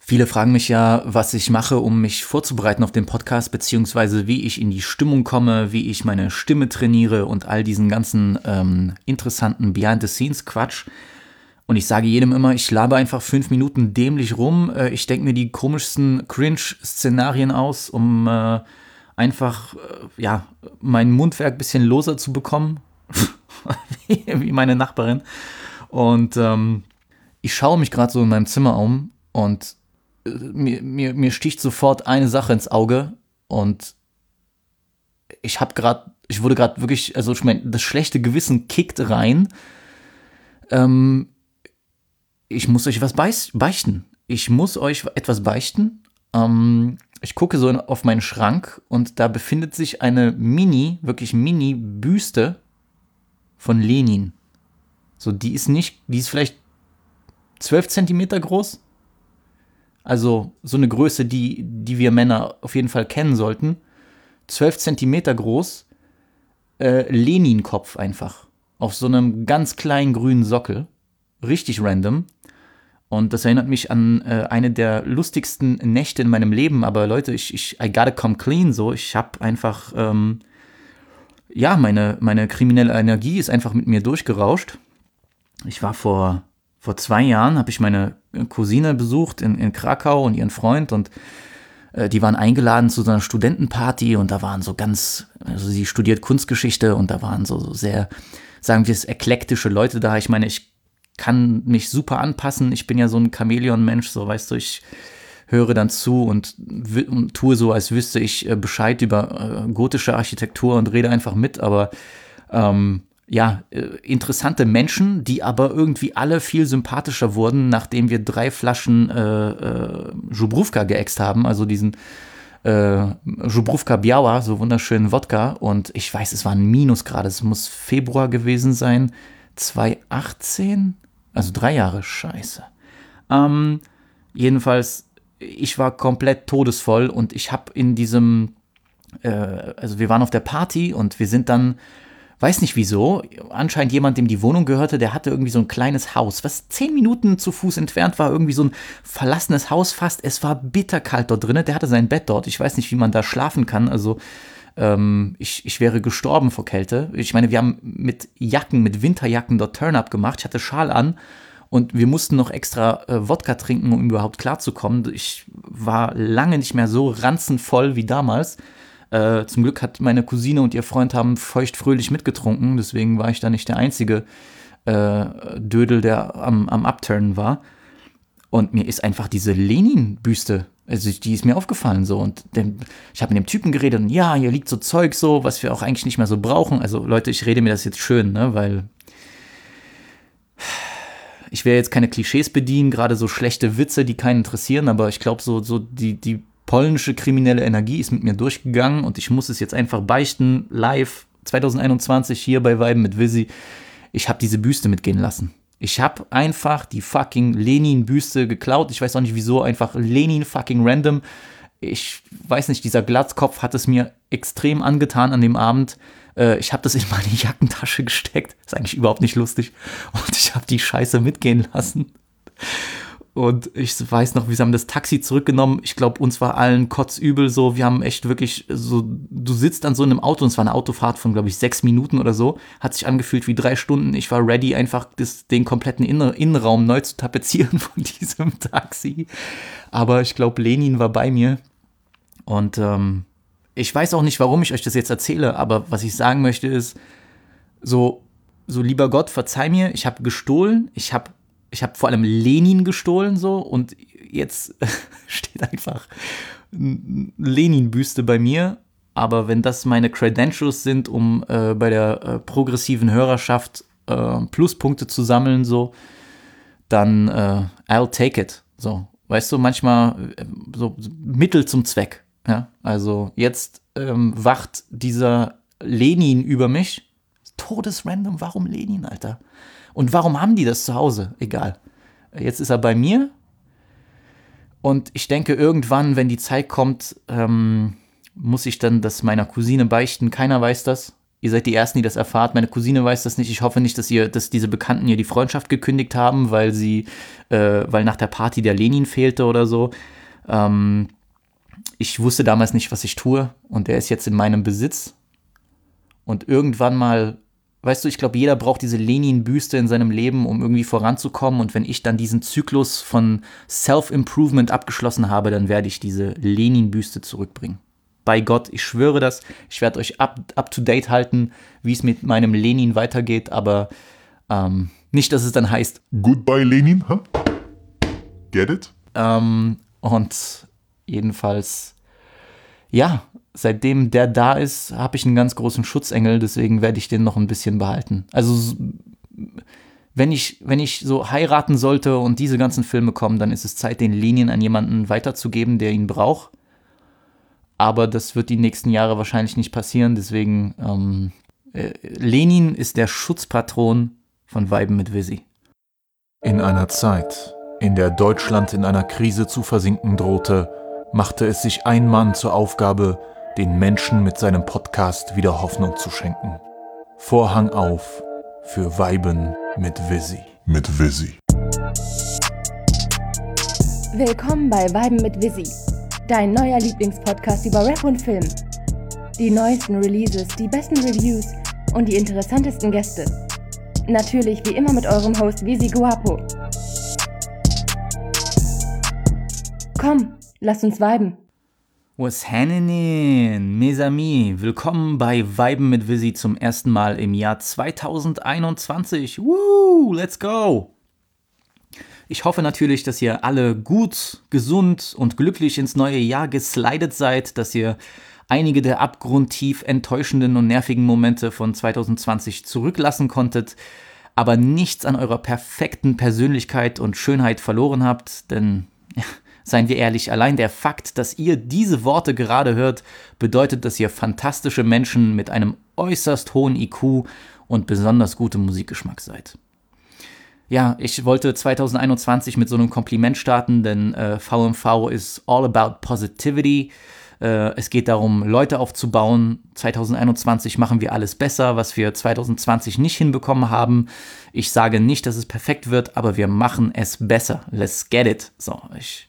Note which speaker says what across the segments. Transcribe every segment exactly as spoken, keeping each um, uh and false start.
Speaker 1: Viele fragen mich ja, was ich mache, um mich vorzubereiten auf den Podcast, beziehungsweise wie ich in die Stimmung komme, wie ich meine Stimme trainiere und all diesen ganzen ähm, interessanten Behind-the-Scenes-Quatsch. Und ich sage jedem immer, ich laber einfach fünf Minuten dämlich rum. Äh, ich denke mir die komischsten Cringe-Szenarien aus, um äh, einfach äh, ja, mein Mundwerk ein bisschen loser zu bekommen, wie, wie meine Nachbarin. Und ähm, ich schaue mich gerade so in meinem Zimmer um und Mir, mir, mir sticht sofort eine Sache ins Auge und ich habe gerade, ich wurde gerade wirklich, also ich meine, das schlechte Gewissen kickt rein. Ähm, ich muss euch was beichten. Ich muss euch etwas beichten. Ähm, ich gucke so auf meinen Schrank und da befindet sich eine Mini, wirklich Mini-Büste von Lenin. So, die ist nicht, die ist vielleicht zwölf Zentimeter groß. Also so eine Größe, die, die wir Männer auf jeden Fall kennen sollten. zwölf Zentimeter groß, äh, Lenin-Kopf einfach. Auf so einem ganz kleinen grünen Sockel. Richtig random. Und das erinnert mich an äh, eine der lustigsten Nächte in meinem Leben. Aber Leute, ich, ich I gotta come clean so. Ich habe einfach, ähm, ja, meine, meine kriminelle Energie ist einfach mit mir durchgerauscht. Ich war vor... Vor zwei Jahren habe ich meine Cousine besucht in, in Krakau und ihren Freund und äh, die waren eingeladen zu so einer Studentenparty und da waren so ganz, also sie studiert Kunstgeschichte und da waren so, so sehr, sagen wir es, eklektische Leute da. Ich meine, ich kann mich super anpassen. Ich bin ja so ein Chamäleon-Mensch, so weißt du, ich höre dann zu und, und tue so, als wüsste ich äh, Bescheid über äh, gotische Architektur und rede einfach mit, aber ähm, ja, äh, interessante Menschen, die aber irgendwie alle viel sympathischer wurden, nachdem wir drei Flaschen äh, äh, Żubrówka geäxt haben, also diesen äh, Żubrówka Biała, so wunderschönen Wodka. Und ich weiß, es waren Minusgrade, es muss Februar gewesen sein, zwanzig achtzehn, also drei Jahre, scheiße. Ähm, jedenfalls, ich war komplett todesvoll und ich habe in diesem, äh, also wir waren auf der Party und wir sind dann, weiß nicht wieso, anscheinend jemand, dem die Wohnung gehörte, der hatte irgendwie so ein kleines Haus, was zehn Minuten zu Fuß entfernt war, irgendwie so ein verlassenes Haus fast. Es war bitterkalt dort drin, der hatte sein Bett dort. Ich weiß nicht, wie man da schlafen kann, also ähm, ich, ich wäre gestorben vor Kälte. Ich meine, wir haben mit Jacken, mit Winterjacken dort Turn-Up gemacht, ich hatte Schal an und wir mussten noch extra äh, Wodka trinken, um überhaupt klarzukommen. Ich war lange nicht mehr so ranzenvoll wie damals. Äh, zum Glück hat meine Cousine und ihr Freund haben feuchtfröhlich mitgetrunken, deswegen war ich da nicht der einzige äh, Dödel, der am, am Upturnen war. Und mir ist einfach diese Lenin-Büste, also die ist mir aufgefallen so. Und dem, ich habe mit dem Typen geredet und ja, hier liegt so Zeug so, was wir auch eigentlich nicht mehr so brauchen. Also Leute, ich rede mir das jetzt schön, ne, weil ich werde jetzt keine Klischees bedienen, gerade so schlechte Witze, die keinen interessieren, aber ich glaube so, so die, die polnische kriminelle Energie ist mit mir durchgegangen und ich muss es jetzt einfach beichten, live zwanzig einundzwanzig hier bei Weiben mit Visi. Ich habe diese Büste mitgehen lassen. Ich habe einfach die fucking Lenin-Büste geklaut. Ich weiß auch nicht wieso, einfach Lenin fucking random. Ich weiß nicht, dieser Glatzkopf hat es mir extrem angetan an dem Abend. Äh, ich habe das in meine Jackentasche gesteckt. Ist eigentlich überhaupt nicht lustig. Und ich habe die Scheiße mitgehen lassen. Und ich weiß noch, wir haben das Taxi zurückgenommen. Ich glaube, uns war allen kotzübel so. Wir haben echt wirklich so, du sitzt an so einem Auto, und es war eine Autofahrt von, glaube ich, sechs Minuten oder so. Hat sich angefühlt wie drei Stunden. Ich war ready, einfach das, den kompletten Inner- Innenraum neu zu tapezieren von diesem Taxi. Aber ich glaube, Lenin war bei mir. Und ähm, ich weiß auch nicht, warum ich euch das jetzt erzähle. Aber was ich sagen möchte ist, so, so lieber Gott, verzeih mir, ich habe gestohlen. Ich habe Ich habe vor allem Lenin gestohlen so und jetzt steht einfach eine Lenin-Büste bei mir. Aber wenn das meine Credentials sind, um äh, bei der äh, progressiven Hörerschaft äh, Pluspunkte zu sammeln, so, dann äh, I'll take it. So, weißt du, manchmal äh, so Mittel zum Zweck. Ja? Also jetzt ähm, wacht dieser Lenin über mich. Todesrandom, warum Lenin, Alter? Und warum haben die das zu Hause? Egal. Jetzt ist er bei mir. Und ich denke, irgendwann, wenn die Zeit kommt, ähm, muss ich dann das meiner Cousine beichten. Keiner weiß das. Ihr seid die Ersten, die das erfahrt. Meine Cousine weiß das nicht. Ich hoffe nicht, dass ihr, dass diese Bekannten ihr die Freundschaft gekündigt haben, weil sie, äh, weil nach der Party der Lenin fehlte oder so. Ähm, ich wusste damals nicht, was ich tue, und der ist jetzt in meinem Besitz. Und irgendwann mal, weißt du, ich glaube, jeder braucht diese Lenin-Büste in seinem Leben, um irgendwie voranzukommen. Und wenn ich dann diesen Zyklus von Self-Improvement abgeschlossen habe, dann werde ich diese Lenin-Büste zurückbringen. Bei Gott, ich schwöre das. Ich werde euch up, up to date halten, wie es mit meinem Lenin weitergeht, aber ähm, nicht, dass es dann heißt
Speaker 2: Goodbye Lenin, huh? Get it?
Speaker 1: Ähm, und jedenfalls, ja, seitdem der da ist, habe ich einen ganz großen Schutzengel, deswegen werde ich den noch ein bisschen behalten. Also wenn ich, wenn ich so heiraten sollte und diese ganzen Filme kommen, dann ist es Zeit, den Lenin an jemanden weiterzugeben, der ihn braucht. Aber das wird die nächsten Jahre wahrscheinlich nicht passieren, deswegen ähm, äh, Lenin ist der Schutzpatron von Weiben mit Visi.
Speaker 3: In einer Zeit, in der Deutschland in einer Krise zu versinken drohte, machte es sich ein Mann zur Aufgabe, den Menschen mit seinem Podcast wieder Hoffnung zu schenken. Vorhang auf für Weiben mit Visi.
Speaker 2: Mit Visi.
Speaker 4: Willkommen bei Weiben mit Visi, dein neuer Lieblingspodcast über Rap und Film. Die neuesten Releases, die besten Reviews und die interessantesten Gäste. Natürlich wie immer mit eurem Host Visi Guapo. Komm, lasst uns viben.
Speaker 1: What's happening, mes amis? Willkommen bei Weiben mit Visi zum ersten Mal im Jahr zweitausendeinundzwanzig. Woo, let's go! Ich hoffe natürlich, dass ihr alle gut, gesund und glücklich ins neue Jahr geslidet seid, dass ihr einige der abgrundtief enttäuschenden und nervigen Momente von zweitausendzwanzig zurücklassen konntet, aber nichts an eurer perfekten Persönlichkeit und Schönheit verloren habt, denn, ja, seien wir ehrlich, allein der Fakt, dass ihr diese Worte gerade hört, bedeutet, dass ihr fantastische Menschen mit einem äußerst hohen I Q und besonders gutem Musikgeschmack seid. Ja, ich wollte zweitausendeinundzwanzig mit so einem Kompliment starten, denn äh, V M V ist all about positivity. Äh, es geht darum, Leute aufzubauen. zweitausendeinundzwanzig machen wir alles besser, was wir zweitausendzwanzig nicht hinbekommen haben. Ich sage nicht, dass es perfekt wird, aber wir machen es besser. Let's get it. So, ich...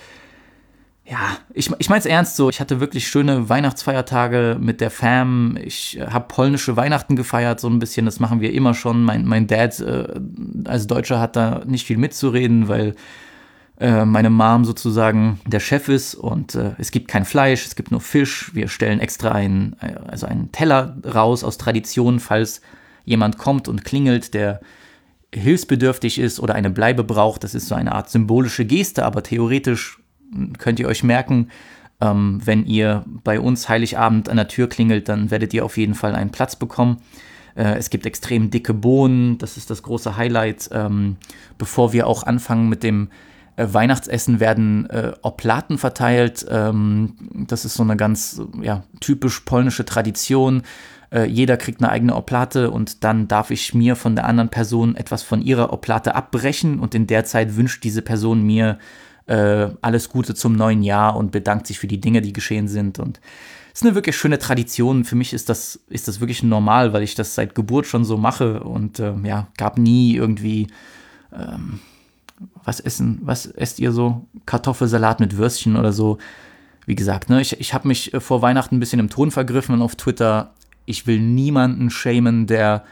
Speaker 1: Ja, ich, ich meine es ernst so, ich hatte wirklich schöne Weihnachtsfeiertage mit der Fam, ich äh, habe polnische Weihnachten gefeiert, so ein bisschen, das machen wir immer schon. Mein, mein Dad äh, als Deutscher hat da nicht viel mitzureden, weil äh, meine Mom sozusagen der Chef ist und äh, es gibt kein Fleisch, es gibt nur Fisch. Wir stellen extra einen, also einen Teller raus aus Tradition, falls jemand kommt und klingelt, der hilfsbedürftig ist oder eine Bleibe braucht. Das ist so eine Art symbolische Geste, aber theoretisch könnt ihr euch merken, ähm, wenn ihr bei uns Heiligabend an der Tür klingelt, dann werdet ihr auf jeden Fall einen Platz bekommen. Äh, es gibt extrem dicke Bohnen, das ist das große Highlight. Ähm, bevor wir auch anfangen mit dem äh, Weihnachtsessen, werden äh, Oblaten verteilt. Ähm, das ist so eine ganz ja, typisch polnische Tradition. Äh, jeder kriegt eine eigene Oblate und dann darf ich mir von der anderen Person etwas von ihrer Oblate abbrechen und in der Zeit wünscht diese Person mir Äh, alles Gute zum neuen Jahr und bedankt sich für die Dinge, die geschehen sind. Und es ist eine wirklich schöne Tradition. Für mich ist das, ist das wirklich normal, weil ich das seit Geburt schon so mache und äh, ja, gab nie irgendwie, ähm, was essen, was esst ihr so? Kartoffelsalat mit Würstchen oder so. Wie gesagt, ne, ich, ich habe mich vor Weihnachten ein bisschen im Ton vergriffen auf Twitter. Ich will niemanden shamen, der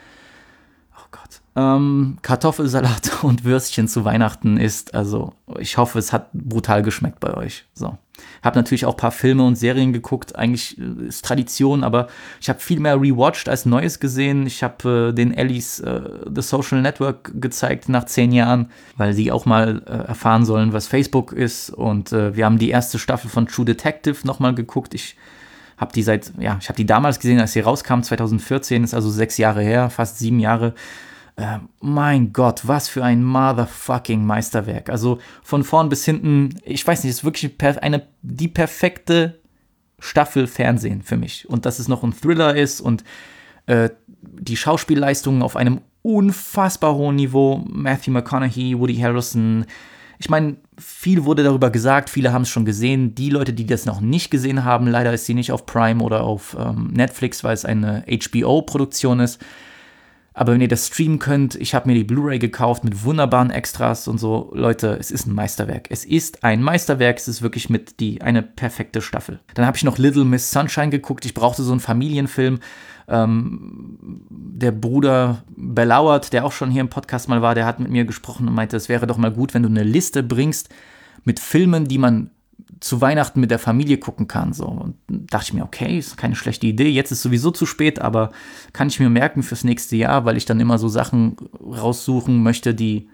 Speaker 1: Ähm, Kartoffelsalat und Würstchen zu Weihnachten isst. Also ich hoffe, es hat brutal geschmeckt bei euch. So. Habe natürlich auch ein paar Filme und Serien geguckt. Eigentlich äh, ist Tradition, aber ich habe viel mehr rewatcht als Neues gesehen. Ich habe äh, den Ellies äh, The Social Network gezeigt nach zehn Jahren, weil sie auch mal äh, erfahren sollen, was Facebook ist. Und äh, wir haben die erste Staffel von True Detective nochmal geguckt. Ich habe die seit, ja, ich habe die damals gesehen, als sie rauskam, zweitausendvierzehn, ist also sechs Jahre her, fast sieben Jahre. Äh, mein Gott, was für ein motherfucking Meisterwerk. Also von vorn bis hinten, ich weiß nicht, ist wirklich per- eine, die perfekte Staffel Fernsehen für mich. Und dass es noch ein Thriller ist und äh, die Schauspielleistungen auf einem unfassbar hohen Niveau. Matthew McConaughey, Woody Harrelson, Ich meine, viel wurde darüber gesagt, viele haben es schon gesehen. Die Leute, die das noch nicht gesehen haben, leider ist sie nicht auf Prime oder auf ähm, Netflix, weil es eine H B O-Produktion ist. Aber wenn ihr das streamen könnt, ich habe mir die Blu-ray gekauft mit wunderbaren Extras und so. Leute, es ist ein Meisterwerk. Es ist ein Meisterwerk. Es ist wirklich mit die eine perfekte Staffel. Dann habe ich noch Little Miss Sunshine geguckt. Ich brauchte so einen Familienfilm. Ähm, der Bruder Bellauert, der auch schon hier im Podcast mal war, der hat mit mir gesprochen und meinte, es wäre doch mal gut, wenn du eine Liste bringst mit Filmen, die man zu Weihnachten mit der Familie gucken kann. So. Und dachte ich mir, okay, ist keine schlechte Idee. Jetzt ist sowieso zu spät, aber kann ich mir merken fürs nächste Jahr, weil ich dann immer so Sachen raussuchen möchte, die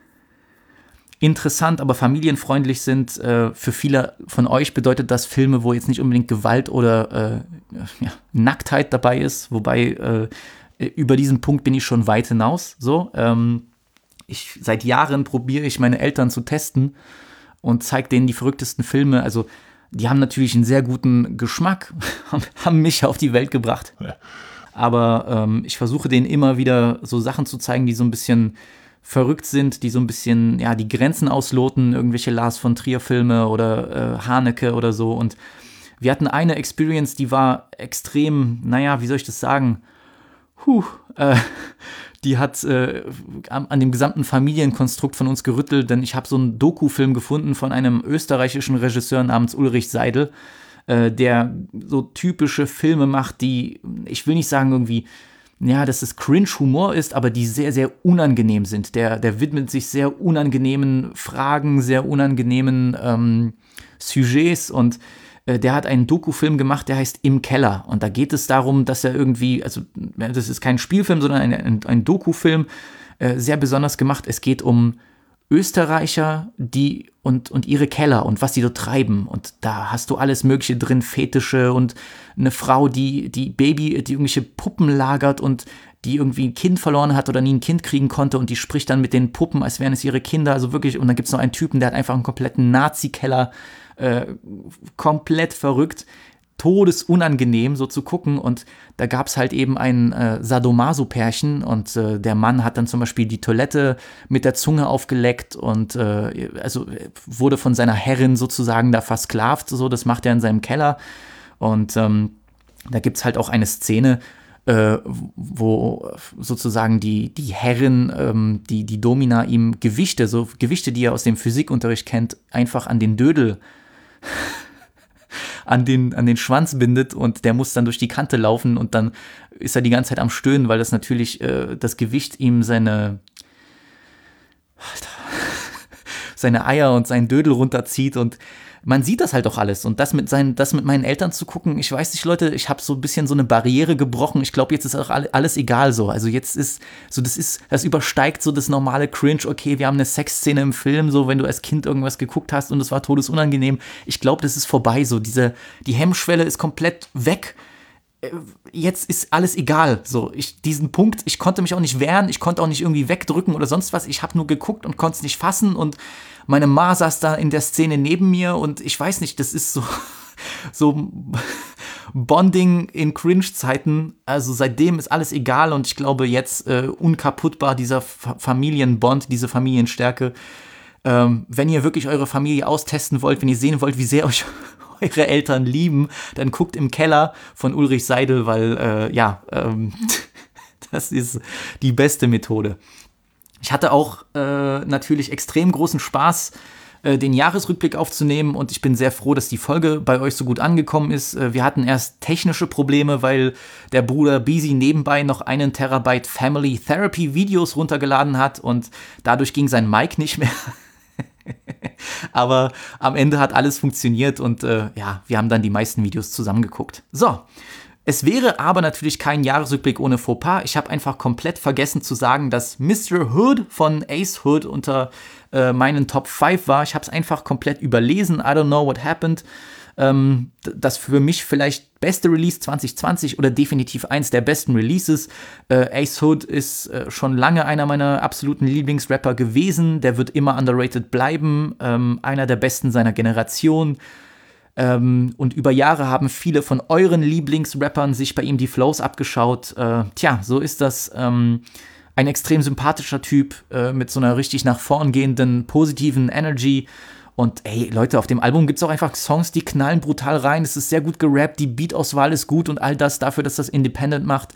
Speaker 1: interessant, aber familienfreundlich sind. Äh, für viele von euch bedeutet das Filme, wo jetzt nicht unbedingt Gewalt oder äh, ja, Nacktheit dabei ist. Wobei, äh, über diesen Punkt bin ich schon weit hinaus. So, ähm, ich, seit Jahren probiere ich, meine Eltern zu testen und zeige denen die verrücktesten Filme. Also die haben natürlich einen sehr guten Geschmack, haben mich auf die Welt gebracht. Ja. Aber ähm, ich versuche denen immer wieder so Sachen zu zeigen, die so ein bisschen verrückt sind, die so ein bisschen, ja, die Grenzen ausloten, irgendwelche Lars von Trier-Filme oder äh, Haneke oder so. Und wir hatten eine Experience, die war extrem, naja, wie soll ich das sagen? Puh, äh, die hat äh, an, an dem gesamten Familienkonstrukt von uns gerüttelt, denn ich habe so einen Doku-Film gefunden von einem österreichischen Regisseur namens Ulrich Seidel, äh, der so typische Filme macht, die, ich will nicht sagen irgendwie, ja, dass es Cringe-Humor ist, aber die sehr, sehr unangenehm sind. Der, der widmet sich sehr unangenehmen Fragen, sehr unangenehmen ähm, Sujets und äh, der hat einen Doku-Film gemacht, der heißt Im Keller. Und da geht es darum, dass er irgendwie, also das ist kein Spielfilm, sondern ein, ein, ein Doku-Film, äh, sehr besonders gemacht. Es geht um Österreicher, die und, und ihre Keller und was sie dort treiben. Und da hast du alles Mögliche drin, Fetische und eine Frau, die, die Baby, die irgendwelche Puppen lagert und die irgendwie ein Kind verloren hat oder nie ein Kind kriegen konnte und die spricht dann mit den Puppen, als wären es ihre Kinder. Also wirklich, und dann gibt es noch einen Typen, der hat einfach einen kompletten Nazi-Keller, äh, komplett verrückt. Todesunangenehm, so zu gucken. Und da gab es halt eben ein äh, Sadomaso-Pärchen und äh, der Mann hat dann zum Beispiel die Toilette mit der Zunge aufgeleckt und äh, also wurde von seiner Herrin sozusagen da versklavt. So, das macht er in seinem Keller. Und ähm, da gibt es halt auch eine Szene, äh, wo sozusagen die, die Herrin, ähm, die, die Domina ihm Gewichte, so Gewichte, die er aus dem Physikunterricht kennt, einfach an den Dödel an den, an den Schwanz bindet und der muss dann durch die Kante laufen und dann ist er die ganze Zeit am Stöhnen, weil das natürlich äh, das Gewicht ihm seine Alter, seine Eier und seinen Dödel runterzieht und man sieht das halt auch alles und das mit seinen, das mit meinen Eltern zu gucken, ich weiß nicht, Leute, ich habe so ein bisschen so eine Barriere gebrochen, ich glaube, jetzt ist auch alles egal so, also jetzt ist, so das ist, das übersteigt so das normale Cringe, okay, wir haben eine Sexszene im Film, so wenn du als Kind irgendwas geguckt hast und es war todesunangenehm, ich glaube, das ist vorbei, so diese, die Hemmschwelle ist komplett weg, jetzt ist alles egal, so, ich, diesen Punkt, ich konnte mich auch nicht wehren, ich konnte auch nicht irgendwie wegdrücken oder sonst was, ich habe nur geguckt und konnte es nicht fassen und meine Ma saß da in der Szene neben mir und ich weiß nicht, das ist so, so Bonding in Cringe-Zeiten, also seitdem ist alles egal und ich glaube jetzt äh, unkaputtbar dieser F- Familienbond, diese Familienstärke, ähm, wenn ihr wirklich eure Familie austesten wollt, wenn ihr sehen wollt, wie sehr euch eure Eltern lieben, dann guckt Im Keller von Ulrich Seidel, weil, äh, ja, ähm, das ist die beste Methode. Ich hatte auch äh, natürlich extrem großen Spaß, äh, den Jahresrückblick aufzunehmen und ich bin sehr froh, dass die Folge bei euch so gut angekommen ist. Äh, wir hatten erst technische Probleme, weil der Bruder Bisi nebenbei noch einen Terabyte Family Therapy Videos runtergeladen hat und dadurch ging sein Mic nicht mehr. Aber am Ende hat alles funktioniert und äh, ja, wir haben dann die meisten Videos zusammengeguckt. So, es wäre aber natürlich kein Jahresrückblick ohne Fauxpas. Ich habe einfach komplett vergessen zu sagen, dass Mister Hood von Ace Hood unter äh, meinen Top fünf war. Ich habe es einfach komplett überlesen. I don't know what happened. Ähm, das für mich vielleicht beste Release zwanzig zwanzig oder definitiv eins der besten Releases. Äh, Ace Hood ist äh, schon lange einer meiner absoluten Lieblingsrapper gewesen. Der wird immer underrated bleiben. Ähm, einer der besten seiner Generation. Ähm, und über Jahre haben viele von euren Lieblingsrappern sich bei ihm die Flows abgeschaut. Äh, tja, so ist das. Ähm, Ein extrem sympathischer Typ äh, mit so einer richtig nach vorn gehenden, positiven Energy. Und ey, Leute, auf dem Album gibt es auch einfach Songs, die knallen brutal rein. Es ist sehr gut gerappt, die Beatauswahl ist gut und all das dafür, dass das Independent macht.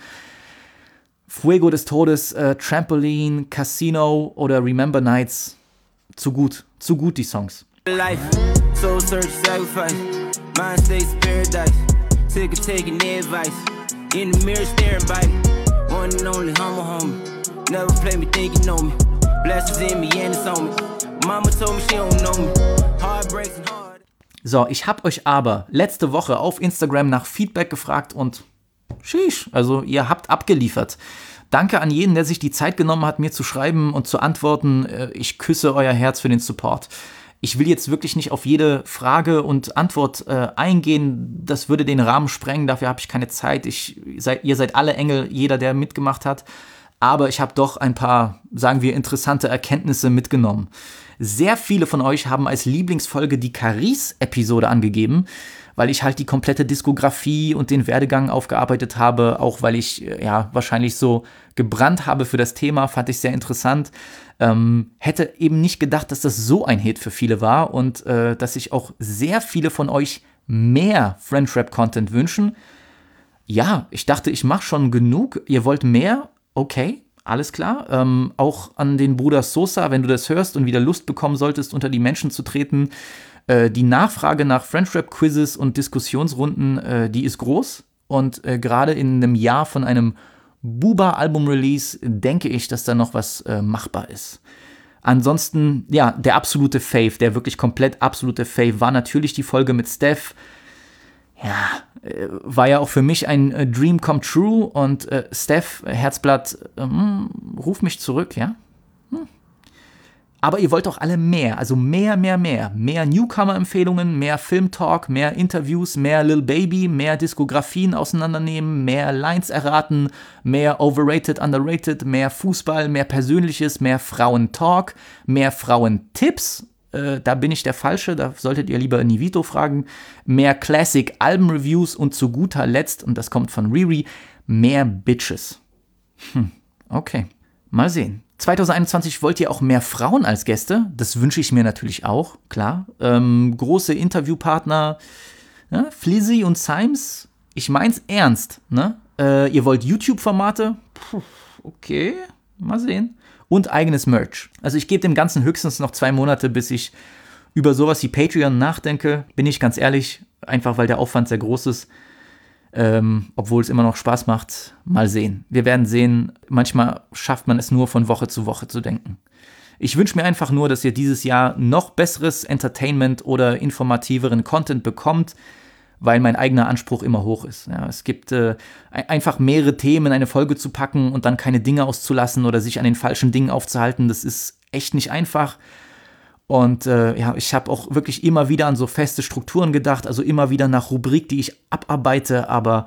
Speaker 1: Fuego des Todes, äh, Trampoline, Casino oder Remember Nights. Zu gut, zu gut die Songs.
Speaker 5: Life, soul search, sacrifice, mind states paradise, sick of taking advice, in the mirror staring by, one and only humble homie, never play me think you know me, blessings in me and it's on me, mama told me she don't know me, heartbreaks and hard.
Speaker 1: So, ich hab euch aber letzte Woche auf Instagram nach Feedback gefragt und sheesh, also ihr habt abgeliefert. Danke an jeden, der sich die Zeit genommen hat, mir zu schreiben und zu antworten. Ich küsse euer Herz für den Support. Ich will jetzt wirklich nicht auf jede Frage und Antwort äh, eingehen. Das würde den Rahmen sprengen. Dafür habe ich keine Zeit. Ich, seid, ihr seid alle Engel, jeder, der mitgemacht hat. Aber ich habe doch ein paar, sagen wir, interessante Erkenntnisse mitgenommen. Sehr viele von euch haben als Lieblingsfolge die Caris-Episode angegeben, weil ich halt die komplette Diskografie und den Werdegang aufgearbeitet habe. Auch weil ich ja wahrscheinlich so gebrannt habe für das Thema, fand ich sehr interessant. Ähm, hätte eben nicht gedacht, dass das so ein Hit für viele war und äh, dass sich auch sehr viele von euch mehr French-Rap-Content wünschen. Ja, ich dachte, ich mache schon genug. Ihr wollt mehr? Okay, alles klar. Ähm, auch an den Bruder Sosa, wenn du das hörst und wieder Lust bekommen solltest, unter die Menschen zu treten. Äh, die Nachfrage nach French-Rap-Quizzes und Diskussionsrunden, äh, die ist groß. Und äh, gerade in einem Jahr von einem Booba-Album-Release denke ich, dass da noch was äh, machbar ist. Ansonsten, ja, der absolute Fave, der wirklich komplett absolute Fave war natürlich die Folge mit Steph. Ja, äh, war ja auch für mich ein äh, Dream come true und äh, Steph, Herzblatt, äh, ruf mich zurück, ja? Hm. Aber ihr wollt doch alle mehr, also mehr, mehr, mehr. Mehr Newcomer-Empfehlungen, mehr Film-Talk, mehr Interviews, mehr Lil Baby, mehr Diskografien auseinandernehmen, mehr Lines erraten, mehr Overrated, Underrated, mehr Fußball, mehr Persönliches, mehr Frauen-Talk, mehr Frauentipps. Äh, da bin ich der Falsche, da solltet ihr lieber Nivito fragen. Mehr Classic-Album-Reviews und zu guter Letzt, und das kommt von Riri, mehr Bitches. Hm, okay, mal sehen. zwanzig einundzwanzig wollt ihr auch mehr Frauen als Gäste? Das wünsche ich mir natürlich auch, klar. Ähm, große Interviewpartner, ja, Flizzy und Symes, ich mein's ernst, ne? Äh, ihr wollt YouTube-Formate? Puh, okay, mal sehen. Und eigenes Merch. Also ich gebe dem Ganzen höchstens noch zwei Monate, bis ich über sowas wie Patreon nachdenke. Bin ich ganz ehrlich, einfach weil der Aufwand sehr groß ist. Ähm, obwohl es immer noch Spaß macht, mal sehen. Wir werden sehen, manchmal schafft man es nur von Woche zu Woche zu denken. Ich wünsche mir einfach nur, dass ihr dieses Jahr noch besseres Entertainment oder informativeren Content bekommt, weil mein eigener Anspruch immer hoch ist. Ja, es gibt äh, einfach mehrere Themen in eine Folge zu packen und dann keine Dinge auszulassen oder sich an den falschen Dingen aufzuhalten. Das ist echt nicht einfach. Und äh, ja, ich habe auch wirklich immer wieder an so feste Strukturen gedacht, also immer wieder nach Rubrik, die ich abarbeite, aber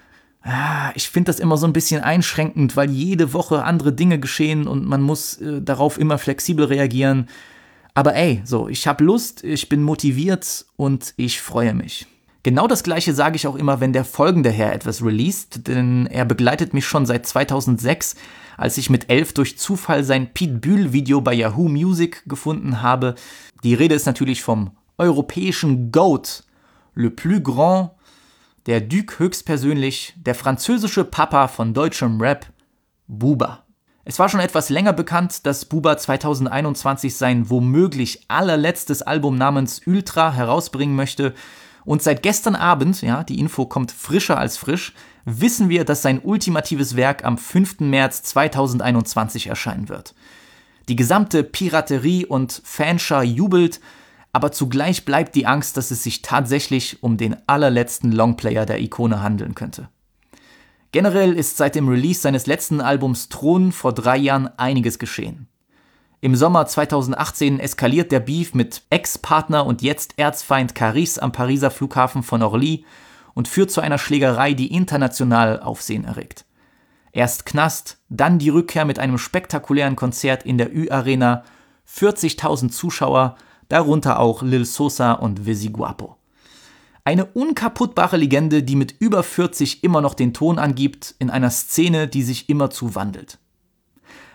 Speaker 1: ah, ich finde das immer so ein bisschen einschränkend, weil jede Woche andere Dinge geschehen und man muss äh, darauf immer flexibel reagieren. Aber ey, so, ich habe Lust, ich bin motiviert und ich freue mich. Genau das Gleiche sage ich auch immer, wenn der folgende Herr etwas released, denn er begleitet mich schon seit zweitausendsechs, als ich mit elf durch Zufall sein Pitbull-Video bei Yahoo Music gefunden habe. Die Rede ist natürlich vom europäischen GOAT, le plus grand, der Duke höchstpersönlich, der französische Papa von deutschem Rap, Booba. Es war schon etwas länger bekannt, dass Booba zwanzig einundzwanzig sein womöglich allerletztes Album namens Ultra herausbringen möchte. Und seit gestern Abend, ja, die Info kommt frischer als frisch, wissen wir, dass sein ultimatives Werk am fünften März zweitausendeinundzwanzig erscheinen wird. Die gesamte Piraterie und Fanschar jubelt, aber zugleich bleibt die Angst, dass es sich tatsächlich um den allerletzten Longplayer der Ikone handeln könnte. Generell ist seit dem Release seines letzten Albums Thron vor drei Jahren einiges geschehen. Im Sommer zweitausendachtzehn eskaliert der Beef mit Ex-Partner und jetzt Erzfeind Caris am Pariser Flughafen von Orly und führt zu einer Schlägerei, die international Aufsehen erregt. Erst Knast, dann die Rückkehr mit einem spektakulären Konzert in der Ü-Arena, vierzigtausend Zuschauer, darunter auch Lil Sosa und Wizzy Guapo. Eine unkaputtbare Legende, die mit über vierzig immer noch den Ton angibt, in einer Szene, die sich immerzu wandelt.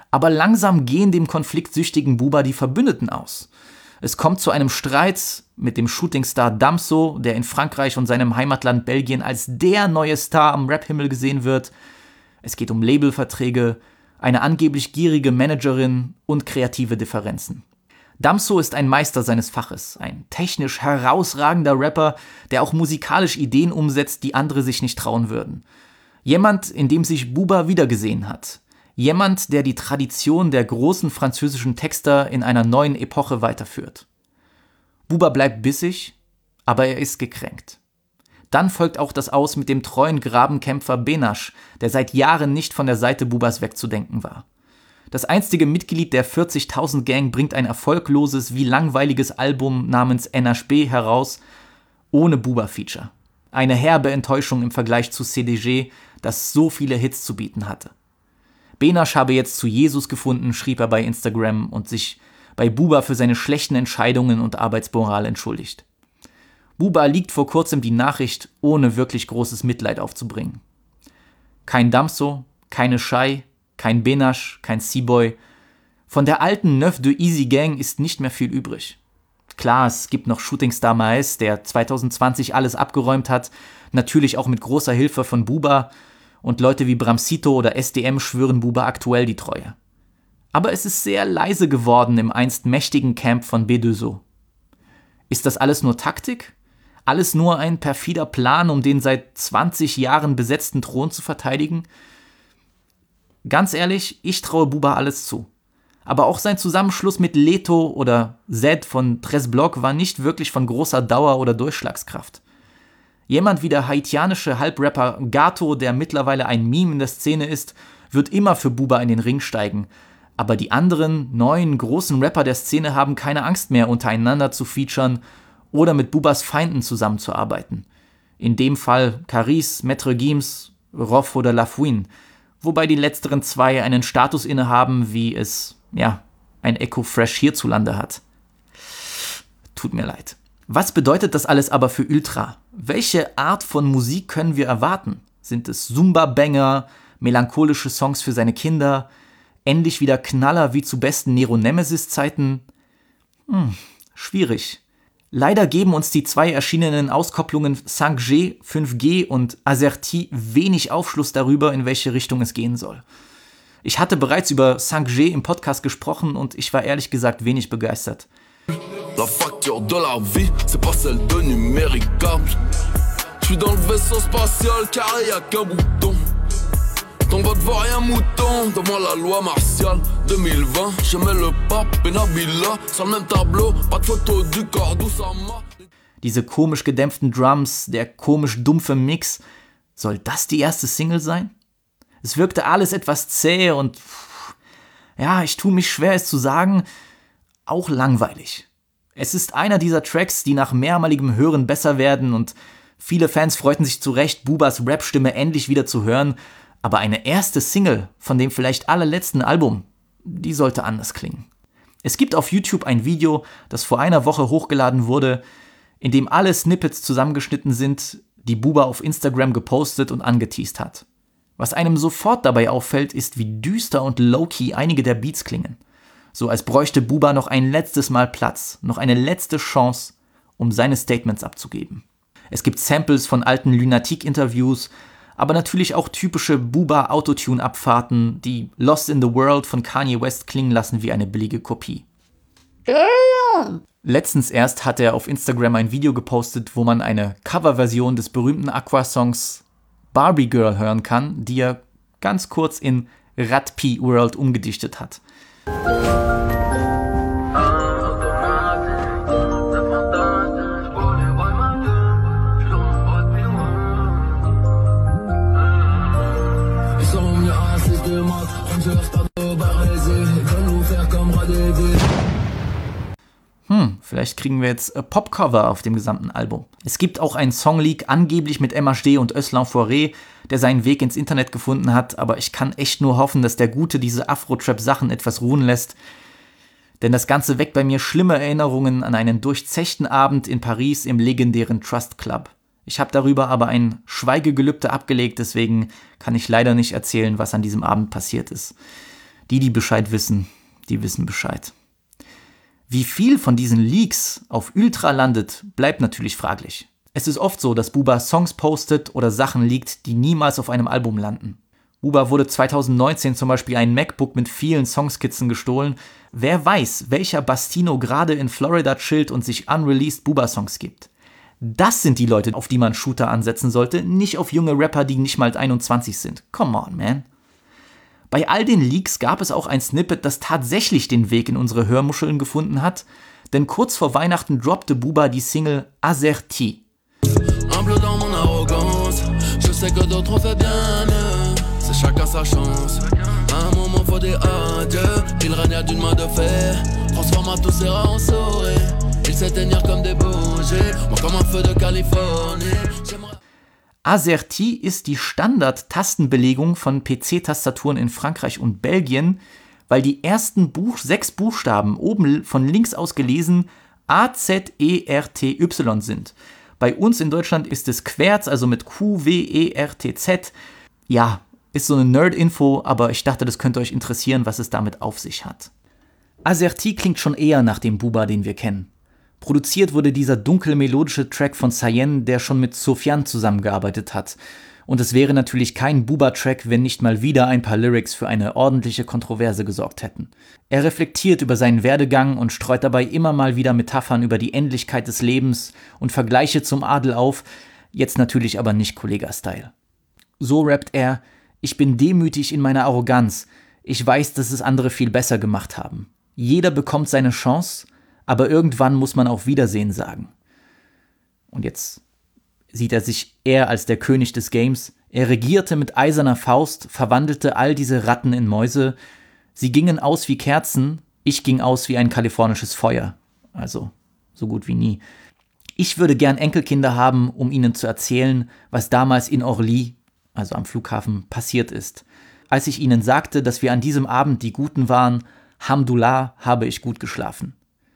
Speaker 1: Aber langsam gehen dem konfliktsüchtigen Booba die Verbündeten aus. Es kommt zu einem Streit mit dem Shootingstar Damso, der in Frankreich und seinem Heimatland Belgien als der neue Star am Rap-Himmel gesehen wird. Es geht um Labelverträge, eine angeblich gierige Managerin und kreative Differenzen. Damso ist ein Meister seines Faches, ein technisch herausragender Rapper, der auch musikalisch Ideen umsetzt, die andere sich nicht trauen würden. Jemand, in dem sich Booba wiedergesehen hat. Jemand, der die Tradition der großen französischen Texter in einer neuen Epoche weiterführt. Booba bleibt bissig, aber er ist gekränkt. Dann folgt auch das Aus mit dem treuen Grabenkämpfer Benasch, der seit Jahren nicht von der Seite Boobas wegzudenken war. Das einstige Mitglied der vierzigtausend Gang bringt ein erfolgloses wie langweiliges Album namens N H B heraus, ohne Booba-Feature. Eine herbe Enttäuschung im Vergleich zu C D G, das so viele Hits zu bieten hatte. Benasch habe jetzt zu Jesus gefunden, schrieb er bei Instagram und sich bei Booba für seine schlechten Entscheidungen und Arbeitsmoral entschuldigt. Booba liegt vor kurzem die Nachricht, ohne wirklich großes Mitleid aufzubringen. Kein Damso, keine Shai, kein Benasch, kein C-Boy. Von der alten Neuf de Easy Gang ist nicht mehr viel übrig. Klar, es gibt noch Shootingstar Maes, der zwanzig zwanzig alles abgeräumt hat, natürlich auch mit großer Hilfe von Booba, und Leute wie Bramsito oder S D M schwören Booba aktuell die Treue. Aber es ist sehr leise geworden im einst mächtigen Camp von B zwei O. Ist das alles nur Taktik? Alles nur ein perfider Plan, um den seit zwanzig Jahren besetzten Thron zu verteidigen? Ganz ehrlich, ich traue Booba alles zu. Aber auch sein Zusammenschluss mit Leto oder Zed von Tres Block war nicht wirklich von großer Dauer oder Durchschlagskraft. Jemand wie der haitianische Halbrapper Gato, der mittlerweile ein Meme in der Szene ist, wird immer für Booba in den Ring steigen. Aber die anderen, neuen, großen Rapper der Szene haben keine Angst mehr, untereinander zu featuren oder mit Boobas Feinden zusammenzuarbeiten. In dem Fall Caris, Maître Gims, Rof oder Lafouine, wobei die letzteren zwei einen Status innehaben, wie es, ja, ein Echo Fresh hierzulande hat. Tut mir leid. Was bedeutet das alles aber für Ultra? Welche Art von Musik können wir erwarten? Sind es Zumba-Banger, melancholische Songs für seine Kinder, endlich wieder Knaller wie zu besten Nero-Nemesis-Zeiten? Hm, schwierig. Leider geben uns die zwei erschienenen Auskopplungen cinq G, fünf G und Azerty wenig Aufschluss darüber, in welche Richtung es gehen soll. Ich hatte bereits über cinq G im Podcast gesprochen und ich war ehrlich gesagt wenig begeistert.
Speaker 6: La facture de la vie, c'est pas celle de numéricable. Je suis dans le vaisseau spatial car y a qu'un bouton. Ton vote vaut rien mouton devant la loi martiale. deux mille vingt, je mets le pape et Nabila sur le même tableau. Pas de photo du corps d'Oussama.
Speaker 1: Diese komisch gedämpften Drums, der komisch dumpfe Mix. Soll das die erste Single sein? Es wirkte alles etwas zäh und, ja, ich tue mich schwer, es zu sagen, auch langweilig. Es ist einer dieser Tracks, die nach mehrmaligem Hören besser werden und viele Fans freuten sich zu Recht, Boobas Rap-Stimme endlich wieder zu hören, aber eine erste Single von dem vielleicht allerletzten Album, die sollte anders klingen. Es gibt auf YouTube ein Video, das vor einer Woche hochgeladen wurde, in dem alle Snippets zusammengeschnitten sind, die Booba auf Instagram gepostet und angeteased hat. Was einem sofort dabei auffällt, ist, wie düster und low-key einige der Beats klingen. So als bräuchte Booba noch ein letztes Mal Platz, noch eine letzte Chance, um seine Statements abzugeben. Es gibt Samples von alten Lunatic-Interviews, aber natürlich auch typische Booba-Autotune-Abfahrten, die Lost in the World von Kanye West klingen lassen wie eine billige Kopie. Damn. Letztens erst hat er auf Instagram ein Video gepostet, wo man eine Coverversion des berühmten Aqua-Songs Barbie Girl hören kann, die er ganz kurz in Rat P World umgedichtet hat. Hm, vielleicht kriegen wir jetzt ein Popcover auf dem gesamten Album. Es gibt auch einen Songleak, angeblich mit M H D und Özlan Foray, der seinen Weg ins Internet gefunden hat, aber ich kann echt nur hoffen, dass der Gute diese Afro-Trap-Sachen etwas ruhen lässt. Denn das Ganze weckt bei mir schlimme Erinnerungen an einen durchzechten Abend in Paris im legendären Trust Club. Ich habe darüber aber ein Schweigegelübde abgelegt, deswegen kann ich leider nicht erzählen, was an diesem Abend passiert ist. Die, die Bescheid wissen, die wissen Bescheid. Wie viel von diesen Leaks auf Ultra landet, bleibt natürlich fraglich. Es ist oft so, dass Booba Songs postet oder Sachen leakt, die niemals auf einem Album landen. Booba wurde zweitausendneunzehn zum Beispiel ein MacBook mit vielen Songskizzen gestohlen. Wer weiß, welcher Bastino gerade in Florida chillt und sich unreleased Booba-Songs gibt. Das sind die Leute, auf die man Shooter ansetzen sollte, nicht auf junge Rapper, die nicht mal einundzwanzig sind. Come on, man. Bei all den Leaks gab es auch ein Snippet, das tatsächlich den Weg in unsere Hörmuscheln gefunden hat, denn kurz vor Weihnachten droppte Booba die Single Azerty.
Speaker 6: Humble dans mon arrogance, je sais que d'autres ont fait bien mieux. C'est chacun sa chance. À un moment faut dire adieu. Il règne d'une main de fer, transforma tous ses rats en souris. Ils s'éteignirent comme des bougies, moi comme un feu de Californie.
Speaker 1: Azerty ist die Standard-Tastenbelegung von P C-Tastaturen in Frankreich und Belgien, weil die ersten Buch- sechs Buchstaben oben von links aus gelesen A Z E R T Y sind. Bei uns in Deutschland ist es Querz, also mit Q W E R T Z. Ja, ist so eine Nerd-Info, aber ich dachte, das könnte euch interessieren, was es damit auf sich hat. Azerty klingt schon eher nach dem Booba, den wir kennen. Produziert wurde dieser dunkel-melodische Track von Sayen, der schon mit Sofiane zusammengearbeitet hat. Und es wäre natürlich kein Booba-Track, wenn nicht mal wieder ein paar Lyrics für eine ordentliche Kontroverse gesorgt hätten. Er reflektiert über seinen Werdegang und streut dabei immer mal wieder Metaphern über die Endlichkeit des Lebens und Vergleiche zum Adel auf, jetzt natürlich aber nicht Kollega-Style. So rappt er: Ich bin demütig in meiner Arroganz. Ich weiß, dass es andere viel besser gemacht haben. Jeder bekommt seine Chance, aber irgendwann muss man auch Wiedersehen sagen. Und jetzt sieht er sich eher als der König des Games. Er regierte mit eiserner Faust, verwandelte all diese Ratten in Mäuse. Sie gingen aus wie Kerzen, ich ging aus wie ein kalifornisches Feuer. Also so gut wie nie. Ich würde gern Enkelkinder haben, um ihnen zu erzählen, was damals in Orly, also am Flughafen, passiert ist. Als ich ihnen sagte, dass wir an diesem Abend die Guten waren, Hamdullah, habe ich gut geschlafen.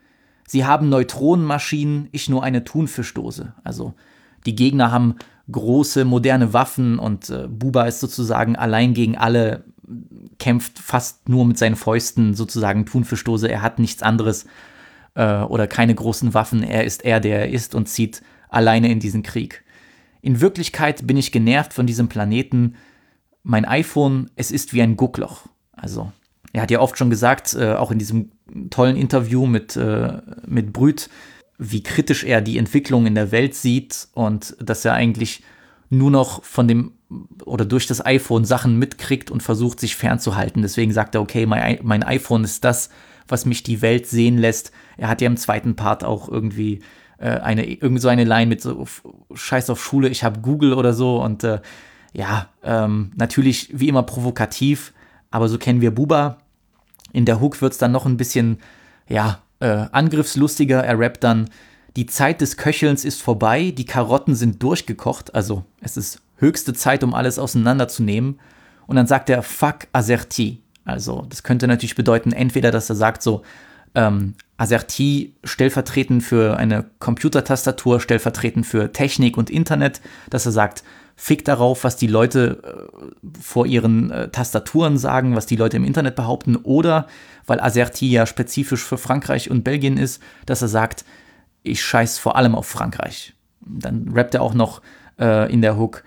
Speaker 1: Sie haben Neutronenmaschinen, ich nur eine Thunfischdose. Also die Gegner haben große, moderne Waffen und äh, Booba ist sozusagen allein gegen alle, kämpft fast nur mit seinen Fäusten, sozusagen Thunfischdose. Er hat nichts anderes äh, oder keine großen Waffen. Er ist er, der er ist und zieht alleine in diesen Krieg. In Wirklichkeit bin ich genervt von diesem Planeten. Mein iPhone, es ist wie ein Guckloch. Also er hat ja oft schon gesagt, äh, auch in diesem tollen Interview mit, äh, mit Brüt, wie kritisch er die Entwicklung in der Welt sieht und dass er eigentlich nur noch von dem oder durch das iPhone Sachen mitkriegt und versucht, sich fernzuhalten. Deswegen sagt er, okay, mein, mein iPhone ist das, was mich die Welt sehen lässt. Er hat ja im zweiten Part auch irgendwie äh, eine, irgend so eine Line mit so Scheiß auf Schule, ich habe Google oder so und äh, ja, ähm, natürlich wie immer provokativ, aber so kennen wir Booba. In der Hook wird es dann noch ein bisschen, ja, äh, angriffslustiger. Er rappt dann: Die Zeit des Köchelns ist vorbei, die Karotten sind durchgekocht. Also es ist höchste Zeit, um alles auseinanderzunehmen. Und dann sagt er Fuck Azerty. Also das könnte natürlich bedeuten, entweder, dass er sagt so, ähm, Azerty stellvertretend für eine Computertastatur, stellvertretend für Technik und Internet, dass er sagt, fick darauf, was die Leute äh, vor ihren äh, Tastaturen sagen, was die Leute im Internet behaupten, oder, weil Azerty ja spezifisch für Frankreich und Belgien ist, dass er sagt, ich scheiß vor allem auf Frankreich. Dann rappt er auch noch äh, in der Hook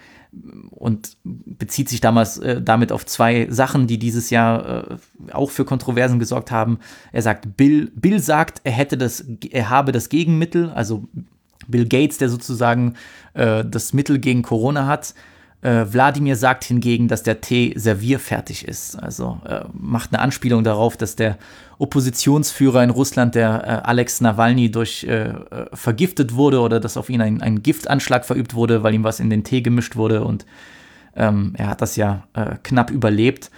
Speaker 1: und bezieht sich damals äh, damit auf zwei Sachen, die dieses Jahr äh, auch für Kontroversen gesorgt haben. Er sagt, Bill, Bill sagt, er hätte das, er habe das Gegenmittel, also Bill Gates, der sozusagen äh, das Mittel gegen Corona hat. Äh, Wladimir sagt hingegen, dass der Tee servierfertig ist. Also äh, macht eine Anspielung darauf, dass der Oppositionsführer in Russland, der äh, Alex Nawalny, durch äh, vergiftet wurde oder dass auf ihn ein, ein Giftanschlag verübt wurde, weil ihm was in den Tee gemischt wurde und ähm, er hat das ja äh, knapp überlebt.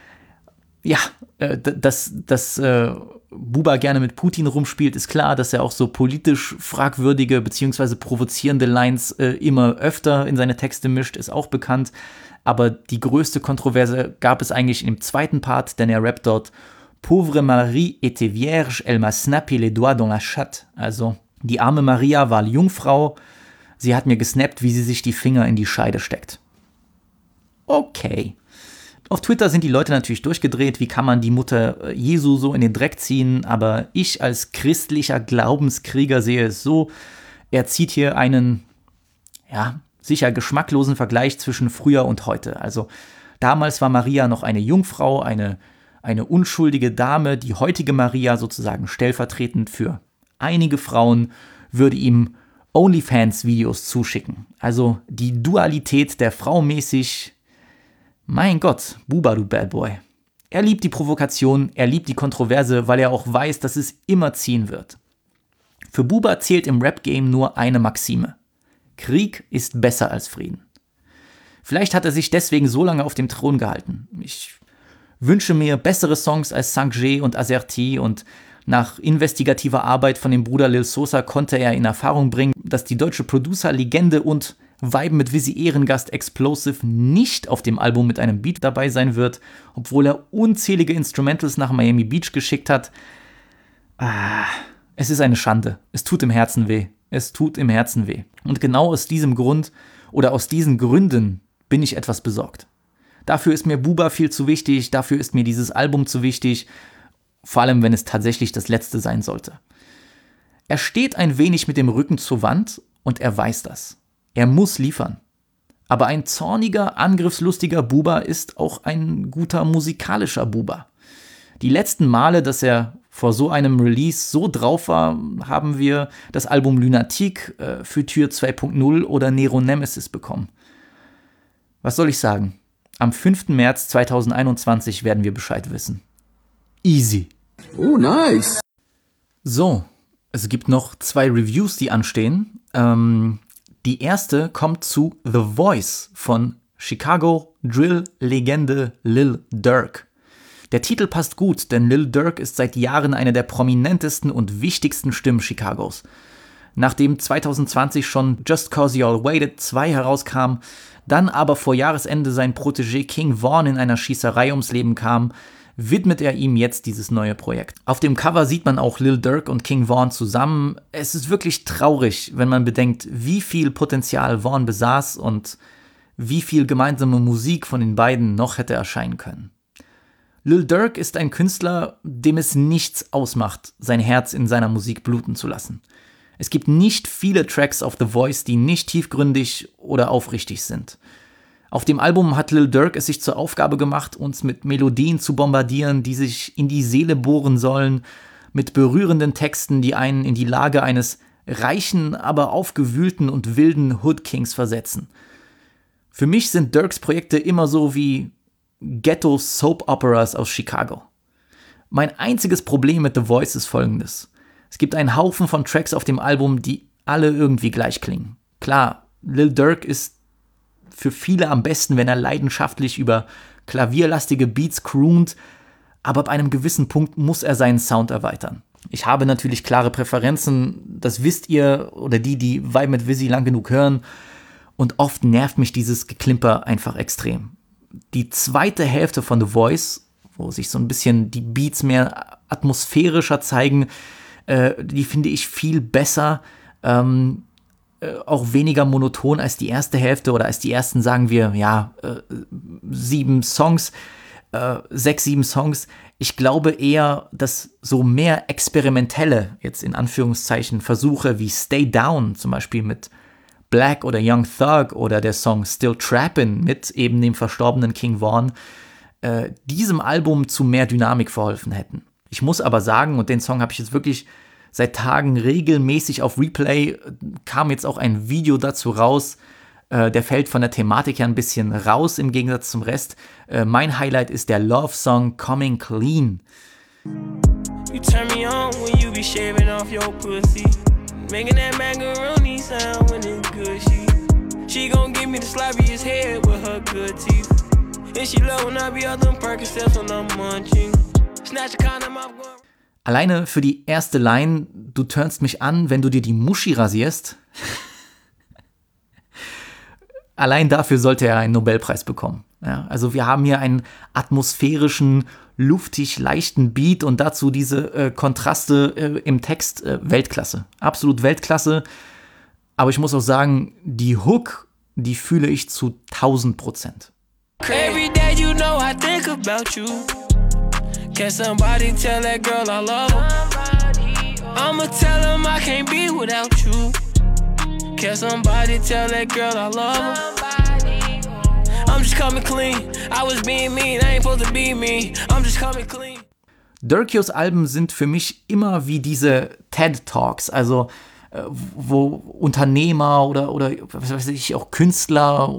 Speaker 1: Ja, äh, dass, dass äh, Booba gerne mit Putin rumspielt, ist klar, dass er auch so politisch fragwürdige bzw. provozierende Lines äh, immer öfter in seine Texte mischt, ist auch bekannt. Aber die größte Kontroverse gab es eigentlich im zweiten Part, denn er rappt dort Pauvre Marie était vierge, elle m'a snappé les doigts dans la chatte. Also, die arme Maria war Jungfrau, sie hat mir gesnappt, wie sie sich die Finger in die Scheide steckt. Okay. Auf Twitter sind die Leute natürlich durchgedreht, wie kann man die Mutter Jesu so in den Dreck ziehen, aber ich als christlicher Glaubenskrieger sehe es so, er zieht hier einen, ja, sicher geschmacklosen Vergleich zwischen früher und heute. Also damals war Maria noch eine Jungfrau, eine, eine unschuldige Dame, die heutige Maria sozusagen stellvertretend für einige Frauen würde ihm OnlyFans-Videos zuschicken. Also die Dualität der Frau mäßig. Mein Gott, Buba, du Bad Boy. Er liebt die Provokation, er liebt die Kontroverse, weil er auch weiß, dass es immer ziehen wird. Für Buba zählt im Rap-Game nur eine Maxime. Krieg ist besser als Frieden. Vielleicht hat er sich deswegen so lange auf dem Thron gehalten. Ich wünsche mir bessere Songs als cinq G und Azerty und nach investigativer Arbeit von dem Bruder Lil Sosa konnte er in Erfahrung bringen, dass die deutsche Producer-Legende und Vibe mit Visi-Ehrengast Explosive nicht auf dem Album mit einem Beat dabei sein wird, obwohl er unzählige Instrumentals nach Miami Beach geschickt hat. Ah, es ist eine Schande. Es tut im Herzen weh. Es tut im Herzen weh. Und genau aus diesem Grund oder aus diesen Gründen bin ich etwas besorgt. Dafür ist mir Buba viel zu wichtig, dafür ist mir dieses Album zu wichtig, vor allem wenn es tatsächlich das letzte sein sollte. Er steht ein wenig mit dem Rücken zur Wand und er weiß das. Er muss liefern. Aber ein zorniger, angriffslustiger Buba ist auch ein guter musikalischer Buba. Die letzten Male, dass er vor so einem Release so drauf war, haben wir das Album Lunatique, äh, Future zwei Punkt null oder Nero Nemesis bekommen. Was soll ich sagen? Am fünften März zweitausendeinundzwanzig werden wir Bescheid wissen. Easy.
Speaker 6: Oh, nice.
Speaker 1: So, es gibt noch zwei Reviews, die anstehen. Ähm, die erste kommt zu The Voice von Chicago Drill-Legende Lil Durk. Der Titel passt gut, denn Lil Durk ist seit Jahren eine der prominentesten und wichtigsten Stimmen Chicagos. Nachdem zweitausendzwanzig schon Just Cause Y'all Waited zwei herauskam, dann aber vor Jahresende sein Protégé King Von in einer Schießerei ums Leben kam, widmet er ihm jetzt dieses neue Projekt. Auf dem Cover sieht man auch Lil Durk und King Von zusammen. Es ist wirklich traurig, wenn man bedenkt, wie viel Potenzial Von besaß und wie viel gemeinsame Musik von den beiden noch hätte erscheinen können. Lil Durk ist ein Künstler, dem es nichts ausmacht, sein Herz in seiner Musik bluten zu lassen. Es gibt nicht viele Tracks auf The Voice, die nicht tiefgründig oder aufrichtig sind. Auf dem Album hat Lil Durk es sich zur Aufgabe gemacht, uns mit Melodien zu bombardieren, die sich in die Seele bohren sollen, mit berührenden Texten, die einen in die Lage eines reichen, aber aufgewühlten und wilden Hood Kings versetzen. Für mich sind Durks Projekte immer so wie Ghetto-Soap-Operas aus Chicago. Mein einziges Problem mit The Voice ist folgendes. Es gibt einen Haufen von Tracks auf dem Album, die alle irgendwie gleich klingen. Klar, Lil Durk ist für viele am besten, wenn er leidenschaftlich über klavierlastige Beats croont, aber ab einem gewissen Punkt muss er seinen Sound erweitern. Ich habe natürlich klare Präferenzen, das wisst ihr oder die, die Vibe mit Visi lang genug hören, und oft nervt mich dieses Geklimper einfach extrem. Die zweite Hälfte von The Voice, wo sich so ein bisschen die Beats mehr atmosphärischer zeigen, äh, die finde ich viel besser, ähm, äh, auch weniger monoton als die erste Hälfte oder als die ersten, sagen wir, ja, äh, sieben Songs, äh, sechs, sieben Songs. Ich glaube eher, dass so mehr experimentelle, jetzt in Anführungszeichen, Versuche wie Stay Down, zum Beispiel mit Black oder Young Thug oder der Song Still Trappin' mit eben dem verstorbenen King Von, äh, diesem Album zu mehr Dynamik verholfen hätten. Ich muss aber sagen, und den Song habe ich jetzt wirklich seit Tagen regelmäßig auf Replay, kam jetzt auch ein Video dazu raus, äh, der fällt von der Thematik ja ein bisschen raus im Gegensatz zum Rest. Äh, mein Highlight ist der Love-Song Coming Clean.
Speaker 7: You turn me on when you be shaving off your pussy. Making that macaroni sound when it's good. She, she gon' give me the sloppiest head with her good teeth. And she love when I be out them Percocets when I'm munching. Snatch the condom off going.
Speaker 1: Alleine für die erste Line, du turnst mich an, wenn du dir die Muschi rasierst. Allein dafür sollte er einen Nobelpreis bekommen. Ja, also wir haben hier einen atmosphärischen, luftig leichten Beat und dazu diese äh, Kontraste äh, im Text, äh, Weltklasse. Absolut Weltklasse. Aber ich muss auch sagen, die Hook, die fühle ich zu tausend Prozent.
Speaker 7: Every day you know I think about you. Can somebody tell that girl I love her? I'ma tell him I can't be without you. Can somebody tell that girl I love her? I'm just coming clean. I was being mean, I ain't supposed to be mean. I'm just coming clean.
Speaker 1: Durkios Alben sind für mich immer wie diese TED Talks, also äh, wo Unternehmer oder, oder was weiß ich, auch Künstler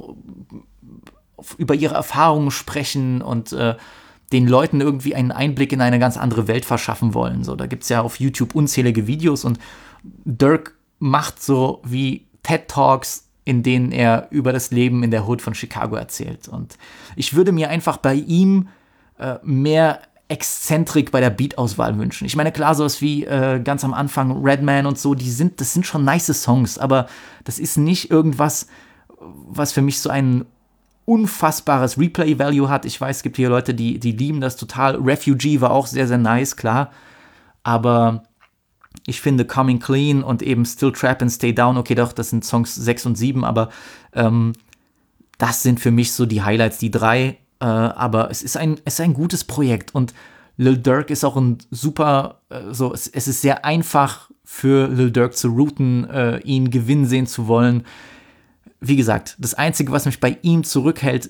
Speaker 1: über ihre Erfahrungen sprechen und äh, den Leuten irgendwie einen Einblick in eine ganz andere Welt verschaffen wollen. So, da gibt es ja auf YouTube unzählige Videos und Durk macht so wie TED Talks, in denen er über das Leben in der Hood von Chicago erzählt. Und ich würde mir einfach bei ihm äh, mehr Exzentrik bei der Beatauswahl wünschen. Ich meine, klar, sowas wie äh, ganz am Anfang Redman und so, die sind, das sind schon nice Songs, aber das ist nicht irgendwas, was für mich so ein unfassbares Replay-Value hat. Ich weiß, es gibt hier Leute, die, die lieben das total. Refugee war auch sehr, sehr nice, klar. Aber ich finde Coming Clean und eben Still Trap and Stay Down, okay, doch, das sind Songs sechs und sieben, aber ähm, das sind für mich so die Highlights, die drei. Äh, aber es ist ein, es ist ein gutes Projekt und Lil Durk ist auch ein super, äh, so, es, es ist sehr einfach für Lil Durk zu routen, äh, ihn gewinnen sehen zu wollen. Wie gesagt, das Einzige, was mich bei ihm zurückhält,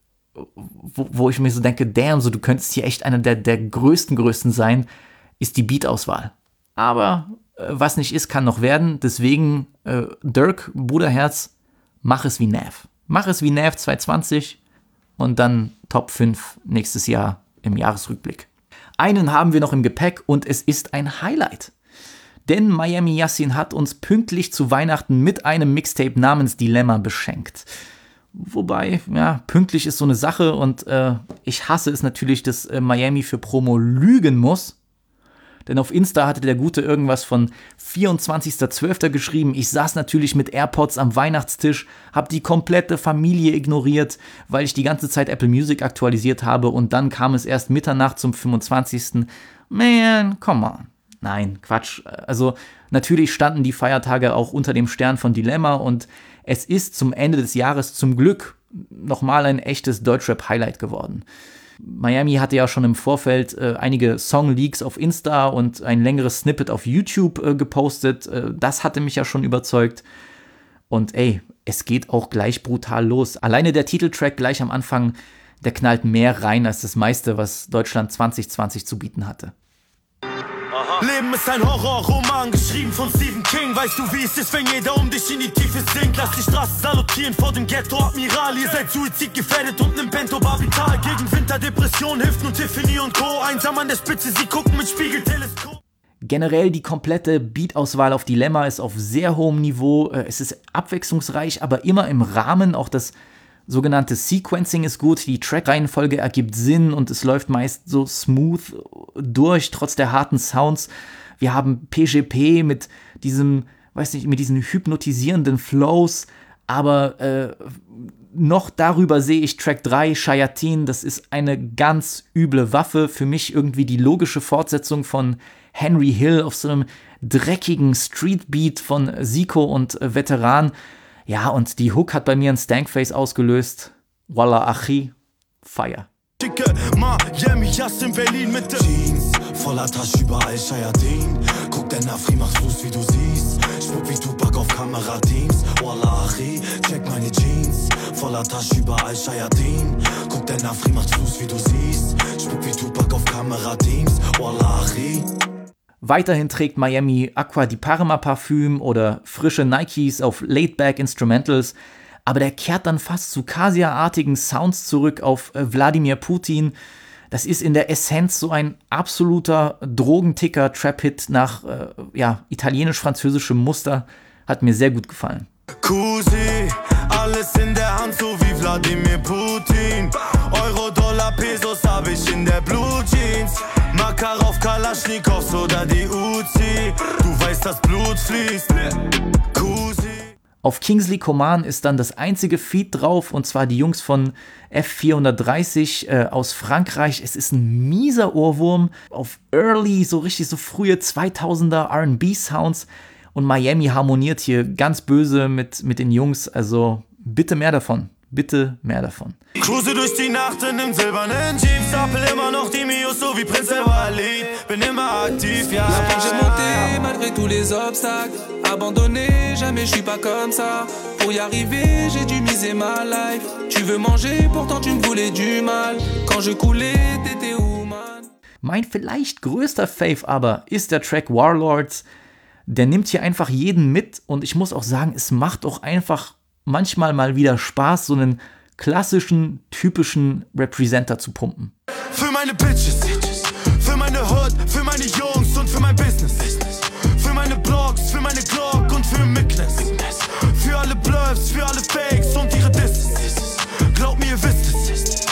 Speaker 1: wo, wo ich mir so denke, damn, so du könntest hier echt einer der, der größten, größten sein, ist die Beatauswahl. Aber äh, was nicht ist, kann noch werden. Deswegen, äh, Durk, Bruderherz, mach es wie Nav. Mach es wie Nav zwanzig zwanzig und dann Top fünf nächstes Jahr im Jahresrückblick. Einen haben wir noch im Gepäck und es ist ein Highlight. Denn Miami Yassin hat uns pünktlich zu Weihnachten mit einem Mixtape namens Dilemma beschenkt. Wobei, ja, pünktlich ist so eine Sache und äh, ich hasse es natürlich, dass äh, Miami für Promo lügen muss. Denn auf Insta hatte der Gute irgendwas von vierundzwanzigster zwölfter geschrieben. Ich saß natürlich mit AirPods am Weihnachtstisch, hab die komplette Familie ignoriert, weil ich die ganze Zeit Apple Music aktualisiert habe und dann kam es erst Mitternacht zum fünfundzwanzigsten Man, come on. Nein, Quatsch. Also natürlich standen die Feiertage auch unter dem Stern von Dilemma und es ist zum Ende des Jahres zum Glück nochmal ein echtes Deutschrap-Highlight geworden. Miami hatte ja schon im Vorfeld äh, einige Song-Leaks auf Insta und ein längeres Snippet auf YouTube äh, gepostet. Äh, das hatte mich ja schon überzeugt. Und ey, es geht auch gleich brutal los. Alleine der Titeltrack gleich am Anfang, der knallt mehr rein als das meiste, was Deutschland zwanzig zwanzig zu bieten hatte.
Speaker 8: Leben ist ein Horrorroman, geschrieben von Stephen King. Weißt du, wie es ist, wenn jeder um dich in die Tiefe sinkt? Lass die Straße salutieren vor dem Ghetto-Admiral. Ihr seid suizidgefährdet und im Bento Barbital. Gegen Winterdepression hilft nur Tiffany und Co. Einsam an der Spitze, sie gucken mit Spiegelteleskop.
Speaker 1: Generell die komplette Beat-Auswahl auf Dilemma ist auf sehr hohem Niveau. Es ist abwechslungsreich, aber immer im Rahmen. Auch das sogenannte Sequencing ist gut, die Track-Reihenfolge ergibt Sinn und es läuft meist so smooth durch, trotz der harten Sounds. Wir haben P G P mit diesem, weiß nicht, mit diesen hypnotisierenden Flows, aber äh, noch darüber sehe ich Track drei, Shayatin, das ist eine ganz üble Waffe, für mich irgendwie die logische Fortsetzung von Henry Hill auf so einem dreckigen Streetbeat von Zico und äh, Veteran. Ja, und die Hook hat bei mir ein Stankface ausgelöst. Wallah Achi, Fire.
Speaker 8: Dicke Miami, Yassin, Berlin, Mitte. Jeans, voller Tasche, überall Shayatin. Guck, der Nafri macht Fuß, wie du siehst. Spuck wie Tupac auf Kamerateams. Wallah Achi, check meine Jeans. Voller Tasche, überall Shayatin. Guck, der Nafri macht Fuß, wie du siehst. Spuck wie Tupac auf Kamerateams. Wallah Achi.
Speaker 1: Weiterhin trägt Miami Aqua di Parma Parfüm oder frische Nikes auf Laidback Instrumentals, aber der kehrt dann fast zu Kasia-artigen Sounds zurück auf äh, Wladimir Putin. Das ist in der Essenz so ein absoluter Drogenticker-Trap-Hit nach äh, ja, italienisch-französischem Muster. Hat mir sehr gut gefallen.
Speaker 8: Kusi, alles in der Hand, so wie Wladimir Putin. Euro, Dollar, Pesos hab ich in der Blue Jeans. Makarov, Kalaschnikows oder die Uzi. Du weißt, dass Blut fließt. Kusi.
Speaker 1: Auf Kingsley Coman ist dann das einzige Feat drauf, und zwar die Jungs von F vierhundertdreißig äh, aus Frankreich. Es ist ein mieser Ohrwurm auf early, so richtig so frühe zweitausender R and B-Sounds. Und Miami harmoniert hier ganz böse mit, mit den Jungs, also bitte mehr davon. Bitte mehr davon.
Speaker 8: Cruise durch die Nacht in dem silbernen Jeep, stapel immer noch die Mios, so wie Prinz Ali. Bin immer aktiv, ja.
Speaker 9: La pente j'ai monté malgré tous les obstacles. Abandonné, jamais je suis pas comme ça. Pour y arriver, j'ai dû miser ma life. Tu veux manger, pourtant tu me voulais du mal. Quand je coulais, t'étais où, man?
Speaker 1: Mein vielleicht größter Fave aber ist der Track Warlords. Der nimmt hier einfach jeden mit und ich muss auch sagen, es macht auch einfach manchmal mal wieder Spaß, so einen klassischen, typischen Representer zu pumpen.
Speaker 8: Für meine Bitches, für meine Hood, für meine Jungs und für mein Business. Für meine Blogs, für meine Glock und für Mickness. Für alle Bluffs, für alle Fakes und ihre Disses. Glaub mir, ihr wisst es.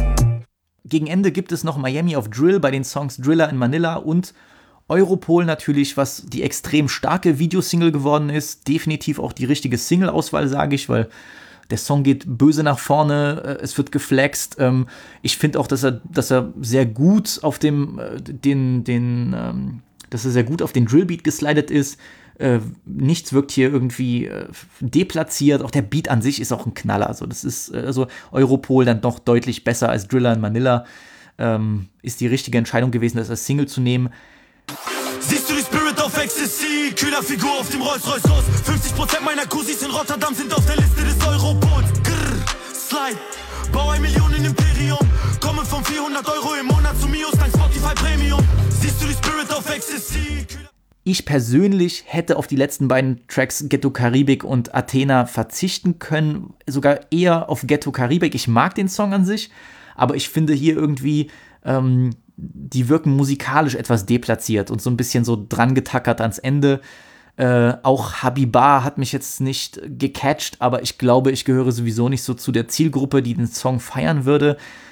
Speaker 1: Gegen Ende gibt es noch Miami of Drill bei den Songs Driller in Manila und Europol natürlich, was die extrem starke Videosingle geworden ist. Definitiv auch die richtige Single-Auswahl, sage ich, weil der Song geht böse nach vorne, es wird geflext. Ich finde auch, dass er, dass er sehr gut auf dem, den, den, dass er sehr gut auf den Drillbeat geslidet ist. Nichts wirkt hier irgendwie deplatziert. Auch der Beat an sich ist auch ein Knaller. Also das ist, also Europol dann doch deutlich besser als Driller in Manila. Ist die richtige Entscheidung gewesen, das als Single zu nehmen.
Speaker 8: Siehst du die Spirit auf Ecstasy? Kühler Figur auf dem Rolls-Royce Ross. fünfzig Prozent meiner Cousins in Rotterdam sind auf der Liste des Eurobots. Grrr, Slide, bau ein Millionen Imperium. Komme von vierhundert Euro im Monat zu Mios, dein Spotify Premium. Siehst du die Spirit auf Ecstasy?
Speaker 1: Ich persönlich hätte auf die letzten beiden Tracks Ghetto Karibik und Athena verzichten können. Sogar eher auf Ghetto Karibik. Ich mag den Song an sich, aber ich finde hier irgendwie ähm, die wirken musikalisch etwas deplatziert und so ein bisschen so dran getackert ans Ende. Äh, auch Habiba hat mich jetzt nicht gecatcht, aber ich glaube, ich gehöre sowieso nicht so zu der Zielgruppe, die den Song feiern würde.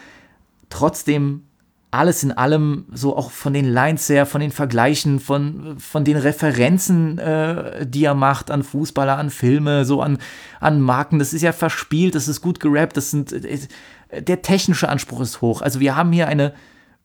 Speaker 1: Trotzdem, alles in allem, so auch von den Lines her, von den Vergleichen, von, von den Referenzen, äh, die er macht an Fußballer, an Filme, so an, an Marken, das ist ja verspielt, das ist gut gerappt, das sind, äh, der technische Anspruch ist hoch. Also wir haben hier eine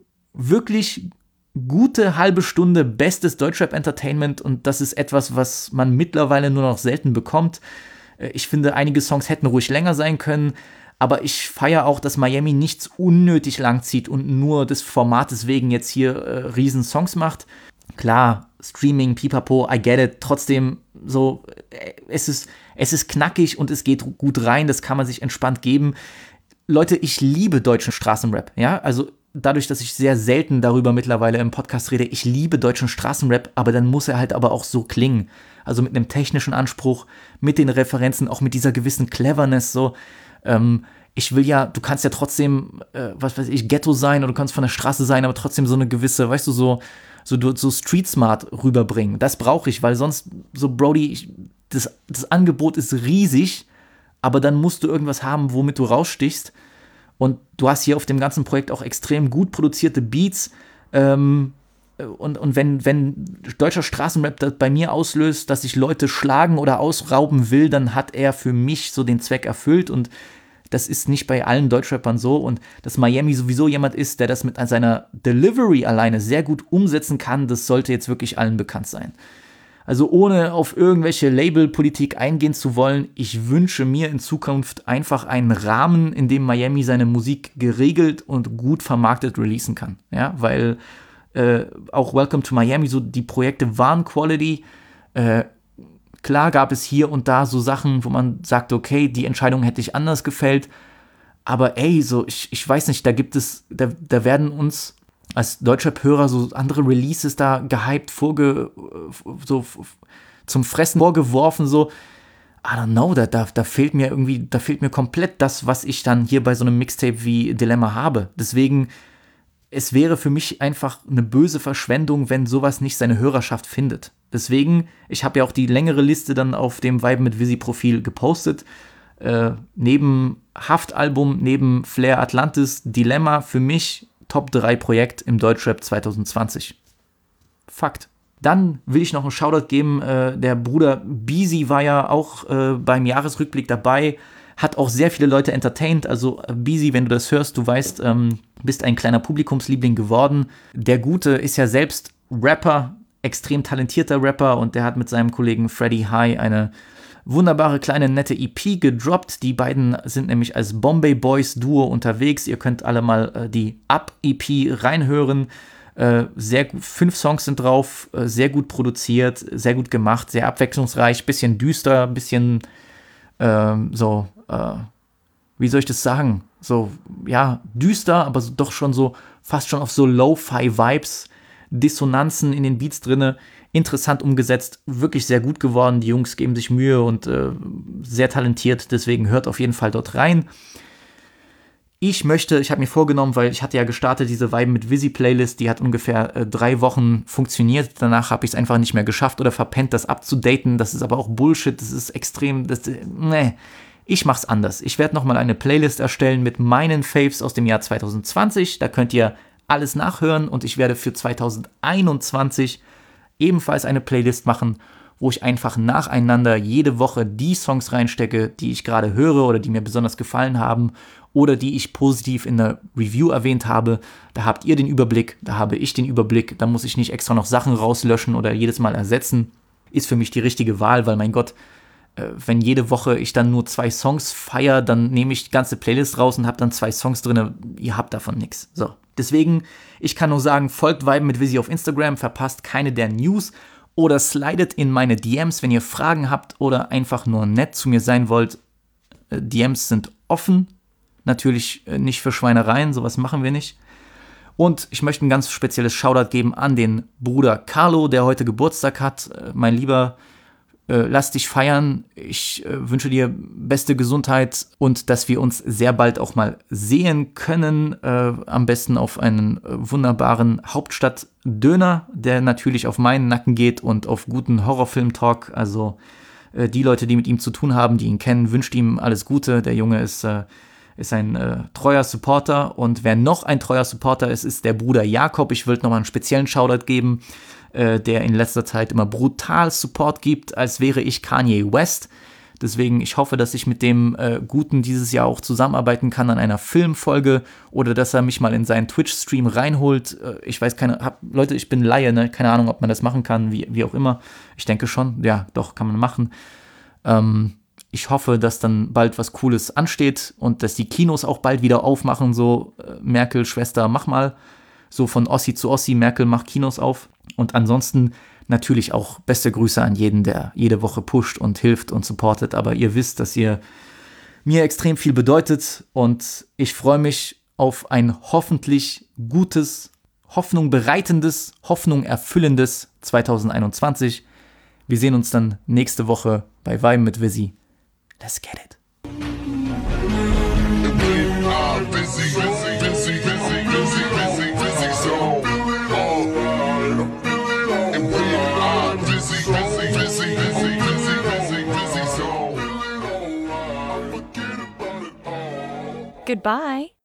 Speaker 1: wirklich gute halbe Stunde bestes Deutschrap-Entertainment und das ist etwas, was man mittlerweile nur noch selten bekommt. Ich finde, einige Songs hätten ruhig länger sein können, aber ich feiere auch, dass Miami nichts unnötig lang zieht und nur des Formates wegen jetzt hier äh, riesen Songs macht. Klar, Streaming, Pipapo, I get it, trotzdem so, äh, es ist, es ist knackig und es geht gut rein, das kann man sich entspannt geben. Leute, ich liebe deutschen Straßenrap, ja, also dadurch, dass ich sehr selten darüber mittlerweile im Podcast rede, ich liebe deutschen Straßenrap, aber dann muss er halt aber auch so klingen. Also mit einem technischen Anspruch, mit den Referenzen, auch mit dieser gewissen Cleverness, so. Ähm, ich will ja, du kannst ja trotzdem, äh, was weiß ich, Ghetto sein oder du kannst von der Straße sein, aber trotzdem so eine gewisse, weißt du, so, so, so Street Smart rüberbringen. Das brauche ich, weil sonst, so Brody, ich, das, das Angebot ist riesig, aber dann musst du irgendwas haben, womit du rausstichst. Und du hast hier auf dem ganzen Projekt auch extrem gut produzierte Beats. Ähm, und, und wenn, wenn deutscher Straßenrap das bei mir auslöst, dass ich Leute schlagen oder ausrauben will, dann hat er für mich so den Zweck erfüllt. Und das ist nicht bei allen Deutschrappern so. Und dass Miami sowieso jemand ist, der das mit seiner Delivery alleine sehr gut umsetzen kann, das sollte jetzt wirklich allen bekannt sein. Also ohne auf irgendwelche Labelpolitik eingehen zu wollen, ich wünsche mir in Zukunft einfach einen Rahmen, in dem Miami seine Musik geregelt und gut vermarktet releasen kann. Ja, weil äh, auch Welcome to Miami, so die Projekte waren Quality. Äh, klar gab es hier und da so Sachen, wo man sagt, okay, die Entscheidung hätte ich anders gefällt. Aber ey, so ich, ich weiß nicht, da gibt es, da, da werden uns als deutscher Hörer so andere Releases da gehypt, vorge, so zum Fressen vorgeworfen, so, I don't know, da, da, da fehlt mir irgendwie, da fehlt mir komplett das, was ich dann hier bei so einem Mixtape wie Dilemma habe. Deswegen, es wäre für mich einfach eine böse Verschwendung, wenn sowas nicht seine Hörerschaft findet. Deswegen, ich habe ja auch die längere Liste dann auf dem Vibe mit Visi-Profil gepostet. Äh, neben Haftalbum, neben Flair Atlantis, Dilemma für mich Top drei Projekt im Deutschrap zwanzig zwanzig. Fakt. Dann will ich noch einen Shoutout geben, äh, der Bruder Beezy war ja auch äh, beim Jahresrückblick dabei, hat auch sehr viele Leute entertained, also äh, Beezy, wenn du das hörst, du weißt, ähm, bist ein kleiner Publikumsliebling geworden. Der Gute ist ja selbst Rapper, extrem talentierter Rapper und der hat mit seinem Kollegen Freddy High eine wunderbare kleine nette E P gedroppt. Die beiden sind nämlich als Bombay Boys Duo unterwegs. Ihr könnt alle mal äh, die Up-E P reinhören. Äh, sehr gut, fünf Songs sind drauf, äh, sehr gut produziert, sehr gut gemacht, sehr abwechslungsreich, bisschen düster, bisschen äh, so, äh, wie soll ich das sagen? So, ja, düster, aber so, doch schon so, fast schon auf so Lo-Fi-Vibes, Dissonanzen in den Beats drinne, interessant umgesetzt, wirklich sehr gut geworden. Die Jungs geben sich Mühe und äh, sehr talentiert, deswegen hört auf jeden Fall dort rein. Ich möchte, ich habe mir vorgenommen, weil ich hatte ja gestartet, diese Vibe mit Visi Playlist, die hat ungefähr äh, drei Wochen funktioniert. Danach habe ich es einfach nicht mehr geschafft oder verpennt, das abzudaten. Das ist aber auch Bullshit, das ist extrem, das, äh, nee. Ich mach's anders. Ich werde nochmal eine Playlist erstellen mit meinen Faves aus dem Jahr zwanzig zwanzig. Da könnt ihr alles nachhören und ich werde für zwanzig einundzwanzig ebenfalls eine Playlist machen, wo ich einfach nacheinander jede Woche die Songs reinstecke, die ich gerade höre oder die mir besonders gefallen haben oder die ich positiv in der Review erwähnt habe. Da habt ihr den Überblick, da habe ich den Überblick, da muss ich nicht extra noch Sachen rauslöschen oder jedes Mal ersetzen. Ist für mich die richtige Wahl, weil mein Gott, wenn jede Woche ich dann nur zwei Songs feiere, dann nehme ich die ganze Playlist raus und habe dann zwei Songs drin. Ihr habt davon nichts. So, deswegen, ich kann nur sagen, folgt Vibe mit Visi auf Instagram, verpasst keine der News oder slidet in meine D Ms, wenn ihr Fragen habt oder einfach nur nett zu mir sein wollt. D Ms sind offen, natürlich nicht für Schweinereien, sowas machen wir nicht. Und ich möchte ein ganz spezielles Shoutout geben an den Bruder Carlo, der heute Geburtstag hat. Mein Lieber, Äh, lass dich feiern. Ich äh, wünsche dir beste Gesundheit und dass wir uns sehr bald auch mal sehen können. Äh, am besten auf einen äh, wunderbaren Hauptstadt-Döner, der natürlich auf meinen Nacken geht und auf guten Horrorfilm-Talk. Also äh, die Leute, die mit ihm zu tun haben, die ihn kennen, wünscht ihm alles Gute. Der Junge ist, äh, ist ein äh, treuer Supporter und wer noch ein treuer Supporter ist, ist der Bruder Jakob. Ich will nochmal einen speziellen Shoutout geben, der in letzter Zeit immer brutal Support gibt, als wäre ich Kanye West. Deswegen, ich hoffe, dass ich mit dem äh, Guten dieses Jahr auch zusammenarbeiten kann an einer Filmfolge oder dass er mich mal in seinen Twitch-Stream reinholt. Äh, ich weiß keine, hab, Leute, ich bin Laie, ne? Keine Ahnung, ob man das machen kann, wie, wie auch immer. Ich denke schon, ja, doch, kann man machen. Ähm, ich hoffe, dass dann bald was Cooles ansteht und dass die Kinos auch bald wieder aufmachen, so äh, Merkel, Schwester, mach mal. So von Ossi zu Ossi, Merkel macht Kinos auf. Und ansonsten natürlich auch beste Grüße an jeden, der jede Woche pusht und hilft und supportet. Aber ihr wisst, dass ihr mir extrem viel bedeutet. Und ich freue mich auf ein hoffentlich gutes, Hoffnung bereitendes, Hoffnung erfüllendes zwanzig einundzwanzig. Wir sehen uns dann nächste Woche bei Vibe mit Visi. Let's get it.
Speaker 10: Goodbye.